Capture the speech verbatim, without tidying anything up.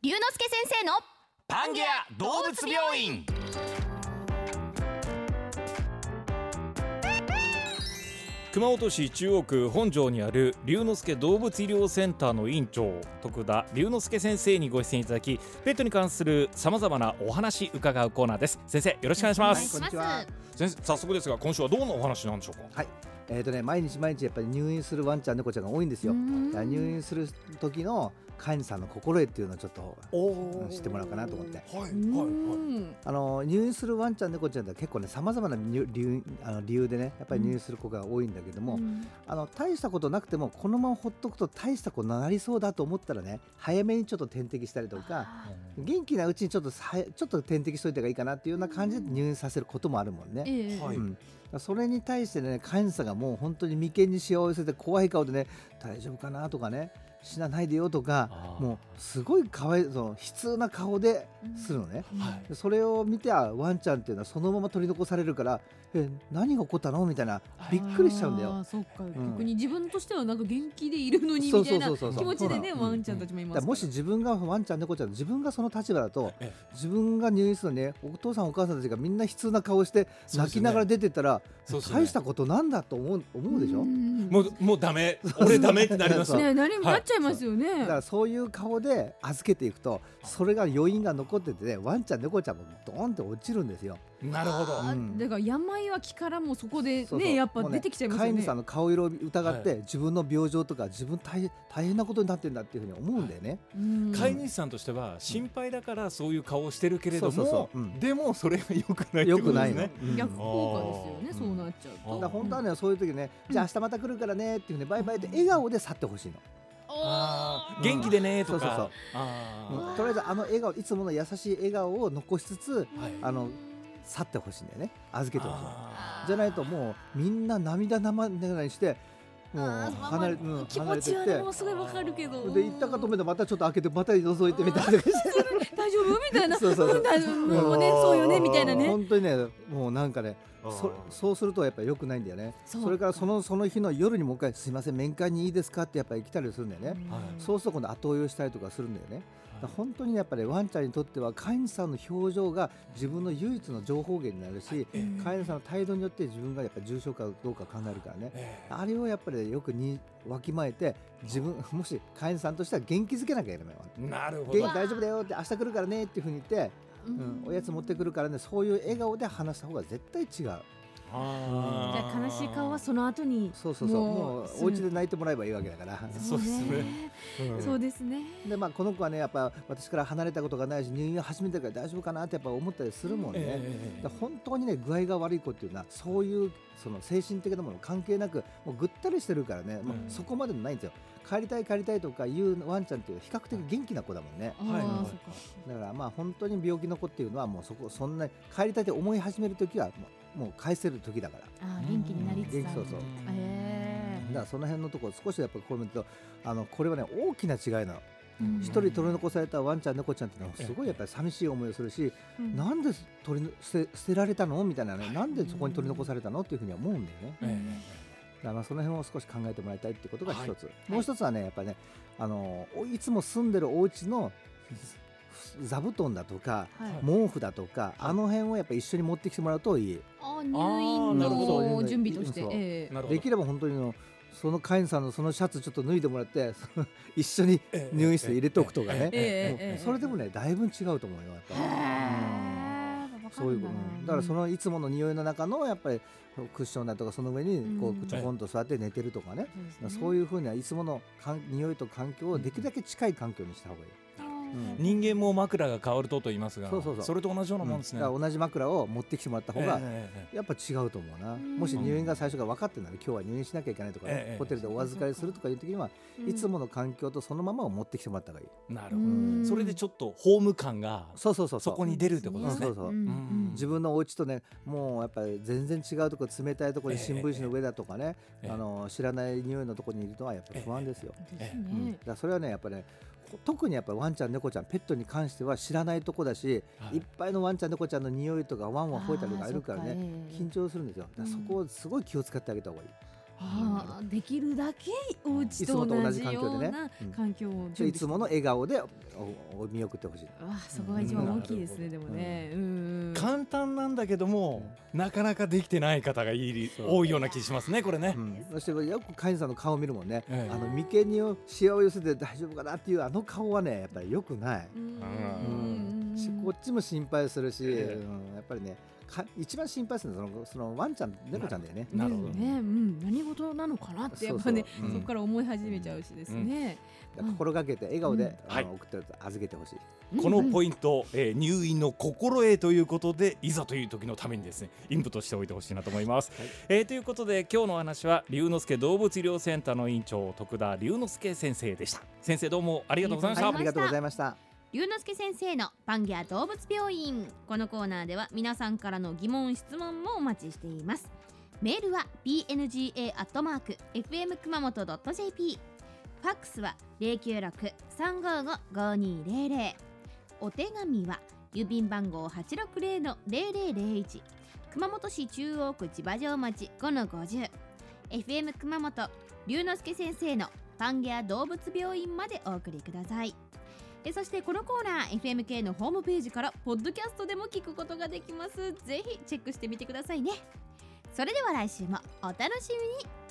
龍之介先生のパンゲア動物病院。 熊本市中央区本庄にある龍之介動物医療センターの院長徳田龍之介先生にご出演いただき、ペットに関するさまざまなお話伺うコーナーです。先生、よろしくお願いします。 お願いします。 先生、早速ですが今週はどんなお話なんでしょうか。 はい、えーとね、毎日毎日やっぱり入院するワンちゃん猫ちゃんが多いんですよ。だから入院する時の飼い主さんの心得っていうのをちょっと知ってもらおうかなと思って、 はいはいはい、 あの入院するワンちゃん猫ちゃんって結構ねさまざまな理由、あの理由でねやっぱり入院する子が多いんだけども、うん、あの大したことなくてもこのままほっとくと大したことになりそうだと思ったらね、早めにちょっと点滴したりとか、元気なうちにちょっとさちょっと点滴しといた方がいいかなっていうような感じで入院させることもあるもんね、えーうん、それに対してね飼い主さんがもう本当に眉間にしわを寄せて怖い顔でね、大丈夫かなとかね、死なないでよとか、もうすごいかわいそう悲痛な顔でするのね、うんはい、それを見てワンちゃんっていうのはそのまま取り残されるから、え何が起こったのみたいなびっくりしちゃうんだよ。 そっか、うん、逆に自分としてはなんか元気でいるのにみたいな気持ちでね、ワンちゃんたちもいますから、 だからもし自分がワンちゃん猫ちゃん自分がその立場だと、自分が入院するのね、お父さんお母さんたちがみんな悲痛な顔して泣きながら出てったら、ね、大したことなんだと思う、思うでしょ。うもう、もうダメ、俺ダメってなりますね、何もなっちゃいますよね、はい、 だからそういう顔で預けていくと、それが余韻が残っててね、ワンちゃん猫ちゃんもドーンって落ちるんですよ。 なるほど、 うん、だから病は気からもそこでね、そうそうやっぱ出てきちゃいますよね。 飼い主さんの顔色を疑って、はい、自分の病状とか自分 大, 大変なことになってるんだっていうふうに思うんだよね、 はい、飼い主さんとしては心配だからそういう顔をしてるけれども、そうそうそう、うん、でもそれが良くないってことですね。 うん、逆効果ですよね、そうなっちゃうと。 だから本当はね、そういう時ね、うん、じゃあ明日また来るからねっていうね、バイバイって笑顔で去ってほしいの。 あ元気でねとか、そうそうそう、 あとりあえずあの笑顔、いつもの優しい笑顔を残しつつ、はい、あの去ってほしいんだよね、預けてほしい。じゃないともうみんな涙なまなにしてもう離れ、うん、 気持ちはねもうすごいわかるけど、 で行ったかと思ったらまたちょっと開けてまた覗いてみたいな大丈夫みたいな、 そうそうそう、 もうね、そうよねみたいなね、 本当にね、もうなんかね、そ, そうするとやっぱり良くないんだよね。 そ, それからそのその日の夜にもう一回すいません面会にいいですかってやっぱり来たりするんだよね、はい、そうすると今度後追いしたりとかするんだよね、はい、本当に、ね、やっぱりワンちゃんにとっては飼い主さんの表情が自分の唯一の情報源になるし、えー、飼い主さんの態度によって自分がやっぱり重症かどうか考えるからね、えー、あれをやっぱりよくにわきまえて、自分もし飼い主さんとしては元気づけなきゃいけない。 なるほど、 元気大丈夫だよって明日来るからねっていうふうに言って、うん、おやつ持ってくるからね、そういう笑顔で話した方が絶対違う。 あ、じゃあ悲しい顔はその後に、 そうそうそう、もうお家で泣いてもらえばいいわけだから。 そうですね、うん、そうですね。 で、まあ、この子はねやっぱ私から離れたことがないし入院始めてから大丈夫かなってやっぱ思ったりするもんね、えー、本当にね具合が悪い子っていうのはそういうその精神的なもの関係なくもうぐったりしてるからね、もうそこまでもないんですよ。帰りたい帰りたいとかいうワンちゃんっていう比較的元気な子だもんね、はいはい、だからまあ本当に病気の子っていうのはもうそこそんな帰りたいって思い始めるときはもうもう返せる時だから、 あ元気になりつつある、 そうそう、 えー、 だからその辺のところ少しやっぱこう見ると、あのこれはね大きな違いなの。一人取り残されたワンちゃん猫ちゃんってのはすごいやっぱり寂しい思いをするし、うん、なんで取り捨て、捨てられたのみたいなね、なんでそこに取り残されたのっていうふうには思うんだよね、うん、だからまあその辺を少し考えてもらいたいってことが一つ、はい、もう一つはねやっぱりね、あのいつも住んでるお家の座布団だとか、はい、毛布だとか、はい、あの辺をやっぱり一緒に持ってきてもらうといい。 あ入院の準備として、えー、できれば本当にのその飼い主さんのそのシャツちょっと脱いでもらって一緒に入院室入れておくとかね、それでもねだいぶ違うと思うよやっぱり、うん、そういうことだからそのいつもの匂いの中のやっぱりクッションだとかその上にこうちょこんと座って寝てるとかね、うん、そういうふうにはいつもの匂いと環境をできるだけ近い環境にした方がいい。 うん、人間も枕が変わるとと言いますが、そうそうそう、それと同じようなもんですね、 うん、だから同じ枕を持ってきてもらった方がやっぱ違うと思うな、うん、もし入院が最初から分かってんなら今日は入院しなきゃいけないとか、ね、うん、ホテルでお預かりするとかいう時には、うん、いつもの環境とそのままを持ってきてもらった方がいい。 なるほど、うん、それでちょっとホーム感がそこに出るってことですね。 そうそう、うん、自分のお家とねもうやっぱり全然違うところ、冷たいところに新聞紙の上だとかね、えー、あの知らない匂いのところにいるのはやっぱり不安ですよ、えーうん、だからそれはねやっぱりね特にやっぱりワンちゃん猫ちゃんペットに関しては知らないとこだし、はい、いっぱいのワンちゃん猫ちゃんの匂いとかワンワン吠えたりとかあるからね、緊張するんですよ。だからそこをすごい気を使ってあげた方がいい。 あーできるだけお家と同じような環境を準備して、 いつもの笑顔でお見送ってほしい。 あ、そこが一番大きいですね、うん、でもね、うん、 簡単なんだけども、うん、なかなかできてない方がいる多いような気しますね、これね、うん、 そしてよく飼い主さんの顔を見るもんね、ええ、あの眉間にシワを寄せて大丈夫かなっていうあの顔はねやっぱり良くない、うん、うん、こっちも心配するし、ええ、うん、やっぱりね一番心配するのはその、そのワンちゃん猫ちゃんだよね。 なるほどね、うん、何事なのかなってやっぱね、そうそう、うん、そこから思い始めちゃうしですね、 うん、心がけて笑顔で、うん、あの送って預けてほしい。 このポイント、えー、入院の心得ということでいざという時のためにですねインプットしておいてほしいなと思います、はい、えー、ということで今日のお話は龍之介動物医療センターの院長徳田龍之介先生でした。先生どうもありがとうございました。 はい、ありがとうございました。 龍之介先生のパンギア動物病院、このコーナーでは皆さんからの疑問質問もお待ちしています。メールは ピーエヌジーエー アットマーク エフエム 熊本 ドット ジェーピー、 ファックスは ゼロきゅうろく さんごーご ごにーゼロゼロ、お手紙は郵便番号 はちろくゼロのゼロゼロゼロいち、熊本市中央区千葉城町 ごのごじゅう、 エフエム 熊本龍之介先生のパンギア動物病院までお送りください。えそしてこのコーナー エフエムケー のホームページからポッドキャストでも聞くことができます。ぜひチェックしてみてくださいね。それでは来週もお楽しみに。